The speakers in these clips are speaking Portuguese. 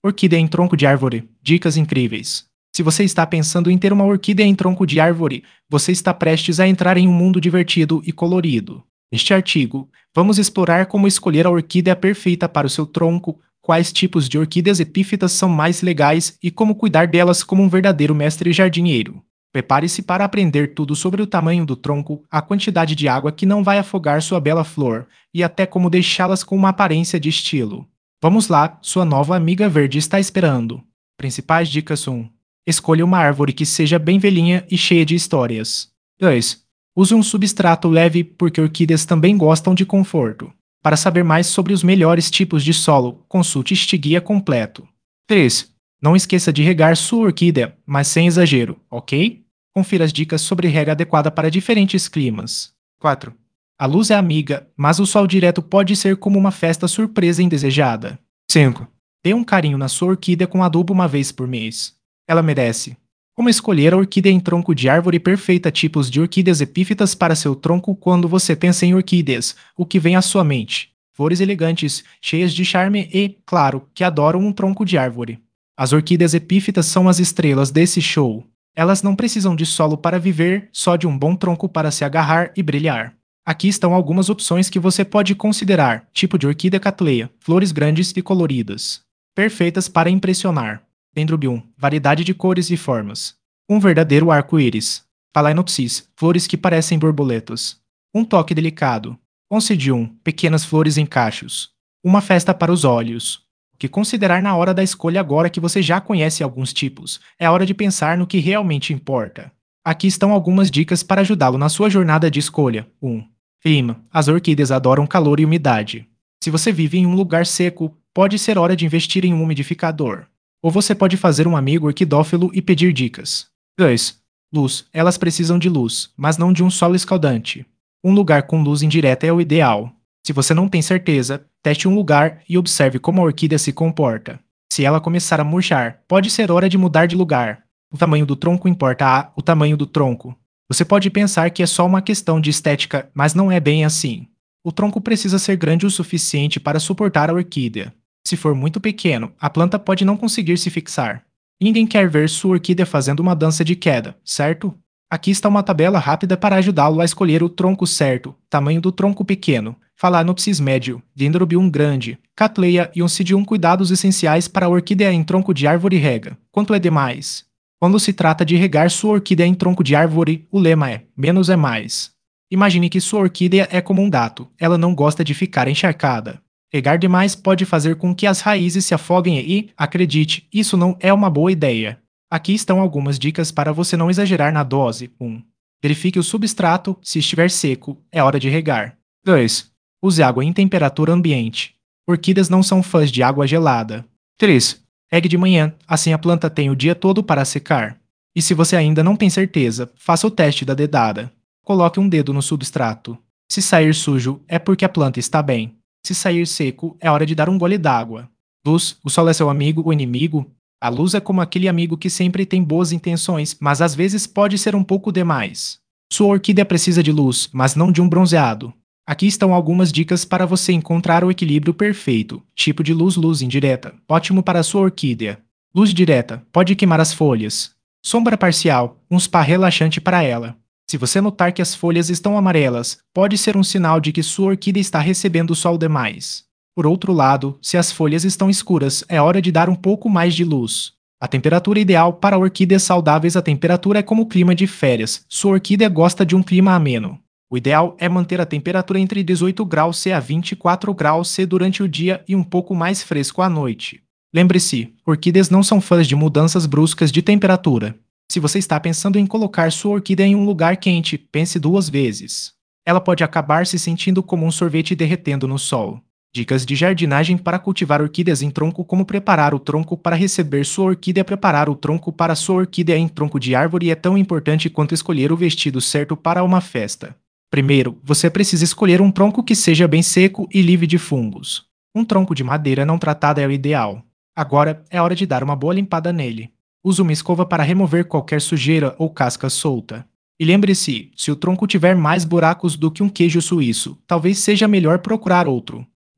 Orquídea em tronco de árvore. Dicas incríveis. Se você está pensando em ter uma orquídea em tronco de árvore, você está prestes a entrar em um mundo divertido e colorido. Neste artigo, vamos explorar como escolher a orquídea perfeita para o seu tronco, quais tipos de orquídeas epífitas são mais legais e como cuidar delas como um verdadeiro mestre jardineiro. Prepare-se para aprender tudo sobre o tamanho do tronco, a quantidade de água que não vai afogar sua bela flor e até como deixá-las com uma aparência de estilo. Vamos lá, sua nova amiga verde está esperando. Principais dicas 1. Escolha uma árvore que seja bem velhinha e cheia de histórias. 2. Use um substrato leve porque orquídeas também gostam de conforto. Para saber mais sobre os melhores tipos de solo, consulte este guia completo. 3. Não esqueça de regar sua orquídea, mas sem exagero, ok? Confira as dicas sobre rega adequada para diferentes climas. 4. A luz é amiga, mas o sol direto pode ser como uma festa surpresa indesejada. 5. Dê um carinho na sua orquídea com adubo uma vez por mês. Ela merece. Como escolher a orquídea em tronco de árvore perfeita? Tipos de orquídeas epífitas para seu tronco. Quando você pensa em orquídeas, o que vem à sua mente? Flores elegantes, cheias de charme e, claro, que adoram um tronco de árvore. As orquídeas epífitas são as estrelas desse show. Elas não precisam de solo para viver, só de um bom tronco para se agarrar e brilhar. Aqui estão algumas opções que você pode considerar. Tipo de orquídea Cattleya, flores grandes e coloridas. Perfeitas para impressionar. Dendrobium, variedade de cores e formas. Um verdadeiro arco-íris. Phalaenopsis, flores que parecem borboletas. Um toque delicado. Oncidium, pequenas flores em cachos. Uma festa para os olhos. O que considerar na hora da escolha? Agora que você já conhece alguns tipos, é hora de pensar no que realmente importa. Aqui estão algumas dicas para ajudá-lo na sua jornada de escolha. 1. Clima. As orquídeas adoram calor e umidade. Se você vive em um lugar seco, pode ser hora de investir em um umidificador. Ou você pode fazer um amigo orquidófilo e pedir dicas. 2. Luz. Elas precisam de luz, mas não de um sol escaldante. Um lugar com luz indireta é o ideal. Se você não tem certeza, teste um lugar e observe como a orquídea se comporta. Se ela começar a murchar, pode ser hora de mudar de lugar. O tamanho do tronco importa. O tamanho do tronco. Você pode pensar que é só uma questão de estética, mas não é bem assim. O tronco precisa ser grande o suficiente para suportar a orquídea. Se for muito pequeno, a planta pode não conseguir se fixar. Ninguém quer ver sua orquídea fazendo uma dança de queda, certo? Aqui está uma tabela rápida para ajudá-lo a escolher o tronco certo. Tamanho do tronco pequeno. Phalaenopsis médio, Dendrobium grande, Cattleya e Oncidium. Cuidados essenciais para a orquídea em tronco de árvore. Rega. Quanto é demais? Quando se trata de regar sua orquídea em tronco de árvore, o lema é: menos é mais. Imagine que sua orquídea é como um gato, ela não gosta de ficar encharcada. Regar demais pode fazer com que as raízes se afoguem e, acredite, isso não é uma boa ideia. Aqui estão algumas dicas para você não exagerar na dose. 1. Verifique o substrato, se estiver seco, é hora de regar. 2. Use água em temperatura ambiente. Orquídeas não são fãs de água gelada. 3. Regue de manhã, assim a planta tem o dia todo para secar. E se você ainda não tem certeza, faça o teste da dedada. Coloque um dedo no substrato. Se sair sujo, é porque a planta está bem. Se sair seco, é hora de dar um gole d'água. Luz, o sol é seu amigo ou inimigo? A luz é como aquele amigo que sempre tem boas intenções, mas às vezes pode ser um pouco demais. Sua orquídea precisa de luz, mas não de um bronzeado. Aqui estão algumas dicas para você encontrar o equilíbrio perfeito. Tipo de luz: luz indireta, ótimo para sua orquídea. Luz direta, pode queimar as folhas. Sombra parcial, um spa relaxante para ela. Se você notar que as folhas estão amarelas, pode ser um sinal de que sua orquídea está recebendo sol demais. Por outro lado, se as folhas estão escuras, é hora de dar um pouco mais de luz. A temperatura ideal para orquídeas saudáveis. A temperatura é como o clima de férias. Sua orquídea gosta de um clima ameno. O ideal é manter a temperatura entre 18 graus C a 24 graus C durante o dia e um pouco mais fresco à noite. Lembre-se, orquídeas não são fãs de mudanças bruscas de temperatura. Se você está pensando em colocar sua orquídea em um lugar quente, pense 2 vezes. Ela pode acabar se sentindo como um sorvete derretendo no sol. Dicas de jardinagem para cultivar orquídeas em tronco. Como preparar o tronco para receber sua orquídea. Preparar o tronco para sua orquídea em tronco de árvore é tão importante quanto escolher o vestido certo para uma festa. Primeiro, você precisa escolher um tronco que seja bem seco e livre de fungos. Um tronco de madeira não tratada é o ideal. Agora é hora de dar uma boa limpada nele. Use uma escova para remover qualquer sujeira ou casca solta. E lembre-se, se o tronco tiver mais buracos do que um queijo suíço, talvez seja melhor procurar outro.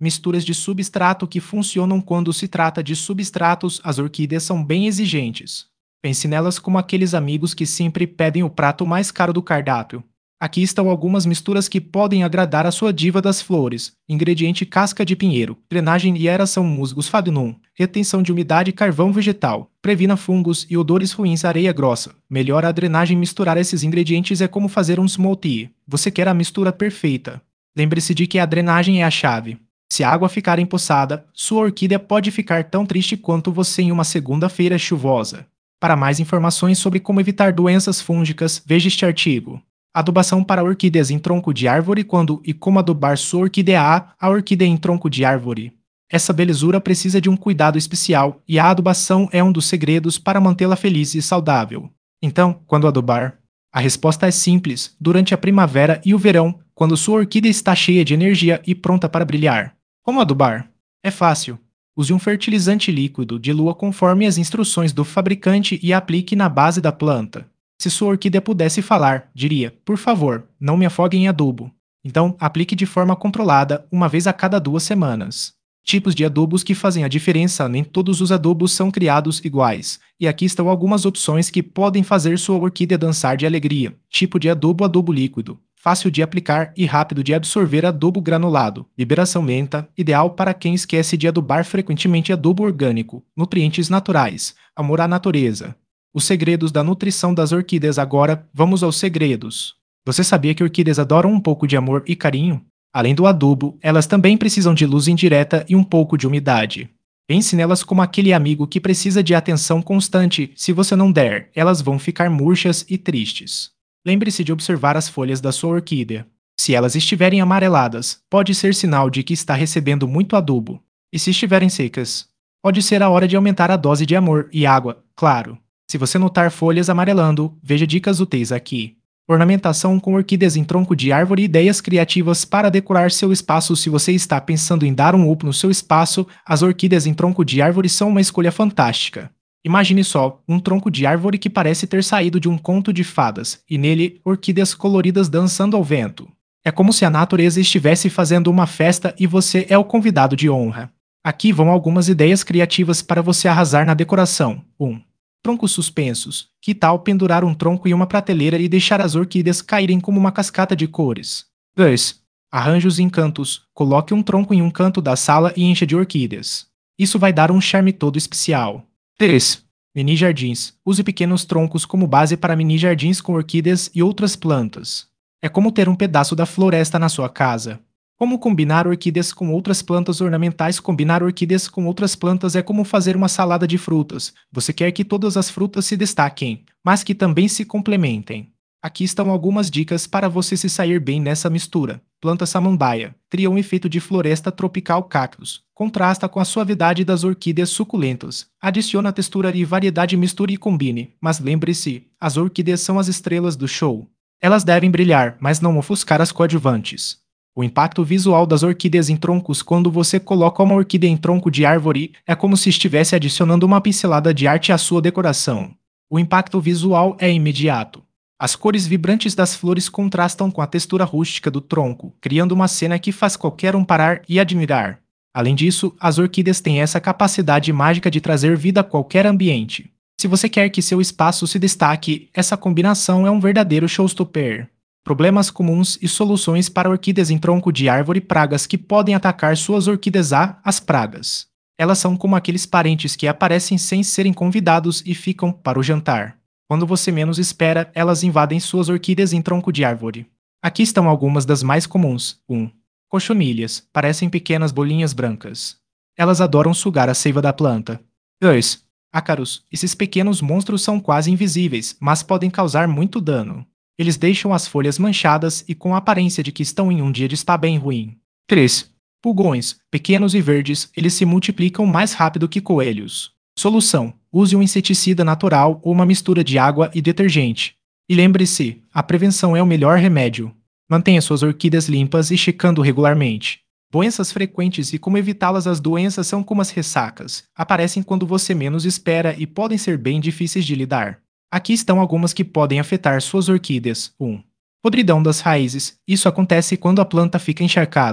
Misturas de substrato que funcionam quando se trata de substratos, as orquídeas são bem exigentes. Pense nelas como aqueles amigos que sempre pedem o prato mais caro do cardápio. Aqui estão algumas misturas que podem agradar a sua diva das flores. Ingrediente: casca de pinheiro, drenagem e aeração, musgos fadnum, retenção de umidade e carvão vegetal, previna fungos e odores ruins, areia grossa. Melhora a drenagem. Misturar esses ingredientes é como fazer um smoothie. Você quer a mistura perfeita. Lembre-se de que a drenagem é a chave. Se a água ficar empoçada, sua orquídea pode ficar tão triste quanto você em uma segunda-feira chuvosa. Para mais informações sobre como evitar doenças fúngicas, veja este artigo. Adubação para orquídeas em tronco de árvore. Quando e como adubar sua orquídea a orquídea em tronco de árvore. Essa belezura precisa de um cuidado especial e a adubação é um dos segredos para mantê-la feliz e saudável. Então, quando adubar? A resposta é simples: durante a primavera e o verão, quando sua orquídea está cheia de energia e pronta para brilhar. Como adubar? É fácil. Use um fertilizante líquido, dilua conforme as instruções do fabricante e aplique na base da planta. Se sua orquídea pudesse falar, diria: por favor, não me afogue em adubo. Então, aplique de forma controlada, uma vez a cada 2 semanas. Tipos de adubos que fazem a diferença. Nem todos os adubos são criados iguais, e aqui estão algumas opções que podem fazer sua orquídea dançar de alegria. Tipo de adubo: adubo líquido, fácil de aplicar e rápido de absorver. Adubo granulado, liberação lenta, ideal para quem esquece de adubar frequentemente. Adubo orgânico, nutrientes naturais, amor à natureza. Os segredos da nutrição das orquídeas. Agora, vamos aos segredos. Você sabia que orquídeas adoram um pouco de amor e carinho? Além do adubo, elas também precisam de luz indireta e um pouco de umidade. Pense nelas como aquele amigo que precisa de atenção constante. Se você não der, elas vão ficar murchas e tristes. Lembre-se de observar as folhas da sua orquídea. Se elas estiverem amareladas, pode ser sinal de que está recebendo muito adubo. E se estiverem secas, pode ser a hora de aumentar a dose de amor e água, claro. Se você notar folhas amarelando, veja dicas úteis aqui. Ornamentação com orquídeas em tronco de árvore. Ideias criativas para decorar seu espaço. Se você está pensando em dar um up no seu espaço, as orquídeas em tronco de árvore são uma escolha fantástica. Imagine só, um tronco de árvore que parece ter saído de um conto de fadas, e nele, orquídeas coloridas dançando ao vento. É como se a natureza estivesse fazendo uma festa e você é o convidado de honra. Aqui vão algumas ideias criativas para você arrasar na decoração. 1. Troncos suspensos. Que tal pendurar um tronco em uma prateleira e deixar as orquídeas caírem como uma cascata de cores? 2. Arranjos em cantos. Coloque um tronco em um canto da sala e encha de orquídeas. Isso vai dar um charme todo especial. 3. Mini jardins. Use pequenos troncos como base para mini jardins com orquídeas e outras plantas. É como ter um pedaço da floresta na sua casa. Como combinar orquídeas com outras plantas ornamentais? Combinar orquídeas com outras plantas é como fazer uma salada de frutas. Você quer que todas as frutas se destaquem, mas que também se complementem. Aqui estão algumas dicas para você se sair bem nessa mistura. Planta samambaia. Cria um efeito de floresta tropical. Cactos. Contrasta com a suavidade das orquídeas suculentas. Adiciona textura e variedade. Misture e combine. Mas lembre-se, as orquídeas são as estrelas do show. Elas devem brilhar, mas não ofuscar as coadjuvantes. O impacto visual das orquídeas em troncos. Quando você coloca uma orquídea em tronco de árvore, é como se estivesse adicionando uma pincelada de arte à sua decoração. O impacto visual é imediato. As cores vibrantes das flores contrastam com a textura rústica do tronco, criando uma cena que faz qualquer um parar e admirar. Além disso, as orquídeas têm essa capacidade mágica de trazer vida a qualquer ambiente. Se você quer que seu espaço se destaque, essa combinação é um verdadeiro showstopper. Problemas comuns e soluções para orquídeas em tronco de árvore. Pragas que podem atacar suas orquídeas. As pragas. Elas são como aqueles parentes que aparecem sem serem convidados e ficam para o jantar. Quando você menos espera, elas invadem suas orquídeas em tronco de árvore. Aqui estão algumas das mais comuns. 1. Cochonilhas. Parecem pequenas bolinhas brancas. Elas adoram sugar a seiva da planta. 2. Ácaros. Esses pequenos monstros são quase invisíveis, mas podem causar muito dano. Eles deixam as folhas manchadas e com a aparência de que estão em um dia de estar bem ruim. 3. Pulgões. Pequenos e verdes, eles se multiplicam mais rápido que coelhos. Solução: use um inseticida natural ou uma mistura de água e detergente. E lembre-se, a prevenção é o melhor remédio. Mantenha suas orquídeas limpas e checando regularmente. Doenças frequentes e como evitá-las. As doenças são como as ressacas. Aparecem quando você menos espera e podem ser bem difíceis de lidar. Aqui estão algumas que podem afetar suas orquídeas. 1. Podridão das raízes. Isso acontece quando a planta fica encharcada.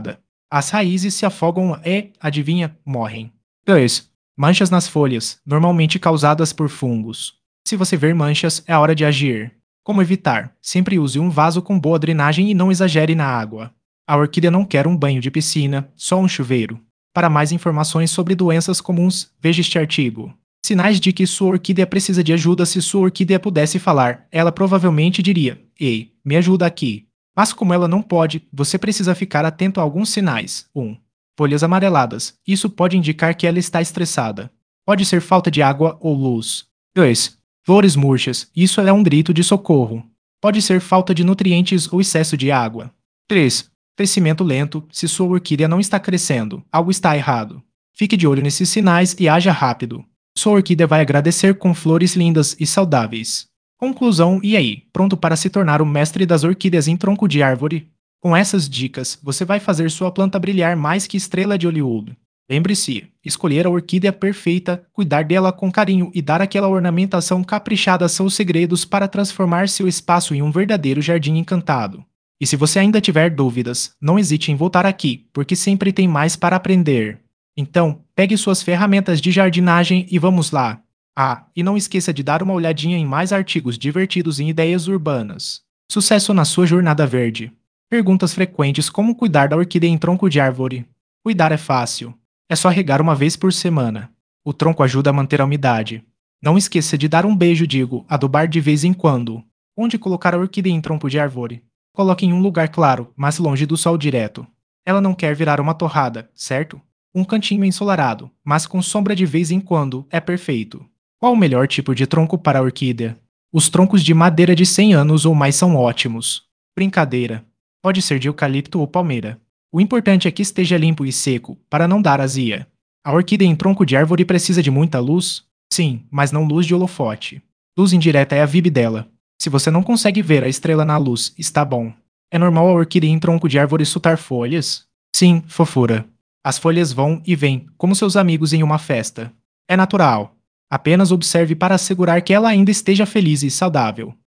As raízes se afogam e, adivinha, morrem. 2. Manchas nas folhas, normalmente causadas por fungos. Se você ver manchas, é hora de agir. Como evitar? Sempre use um vaso com boa drenagem e não exagere na água. A orquídea não quer um banho de piscina, só um chuveiro. Para mais informações sobre doenças comuns, veja este artigo. Sinais de que sua orquídea precisa de ajuda. Se sua orquídea pudesse falar, ela provavelmente diria: Ei, me ajuda aqui. Mas como ela não pode, você precisa ficar atento a alguns sinais. 1. Folhas amareladas. Isso pode indicar que ela está estressada. Pode ser falta de água ou luz. 2. Flores murchas. Isso é um grito de socorro. Pode ser falta de nutrientes ou excesso de água. 3. Crescimento lento. Se sua orquídea não está crescendo, algo está errado. Fique de olho nesses sinais e haja rápido. Sua orquídea vai agradecer com flores lindas e saudáveis. Conclusão: e aí, pronto para se tornar o mestre das orquídeas em tronco de árvore? Com essas dicas, você vai fazer sua planta brilhar mais que estrela de Hollywood. Lembre-se, escolher a orquídea perfeita, cuidar dela com carinho e dar aquela ornamentação caprichada são os segredos para transformar seu espaço em um verdadeiro jardim encantado. E se você ainda tiver dúvidas, não hesite em voltar aqui, porque sempre tem mais para aprender. Então, pegue suas ferramentas de jardinagem e vamos lá! Ah, e não esqueça de dar uma olhadinha em mais artigos divertidos em ideias urbanas. Sucesso na sua jornada verde! Perguntas frequentes: como cuidar da orquídea em tronco de árvore? Cuidar é fácil. É só regar uma vez por semana. O tronco ajuda a manter a umidade. Não esqueça de dar um beijo, digo, adubar de vez em quando. Onde colocar a orquídea em tronco de árvore? Coloque em um lugar claro, mas longe do sol direto. Ela não quer virar uma torrada, certo? Um cantinho ensolarado, mas com sombra de vez em quando, é perfeito. Qual o melhor tipo de tronco para a orquídea? Os troncos de madeira de 100 anos ou mais são ótimos. Brincadeira. Pode ser de eucalipto ou palmeira. O importante é que esteja limpo e seco, para não dar azia. A orquídea em tronco de árvore precisa de muita luz? Sim, mas não luz de holofote. Luz indireta é a vibe dela. Se você não consegue ver a estrela na luz, está bom. É normal a orquídea em tronco de árvore soltar folhas? Sim, fofura. As folhas vão e vêm, como seus amigos em uma festa. É natural. Apenas observe para assegurar que ela ainda esteja feliz e saudável.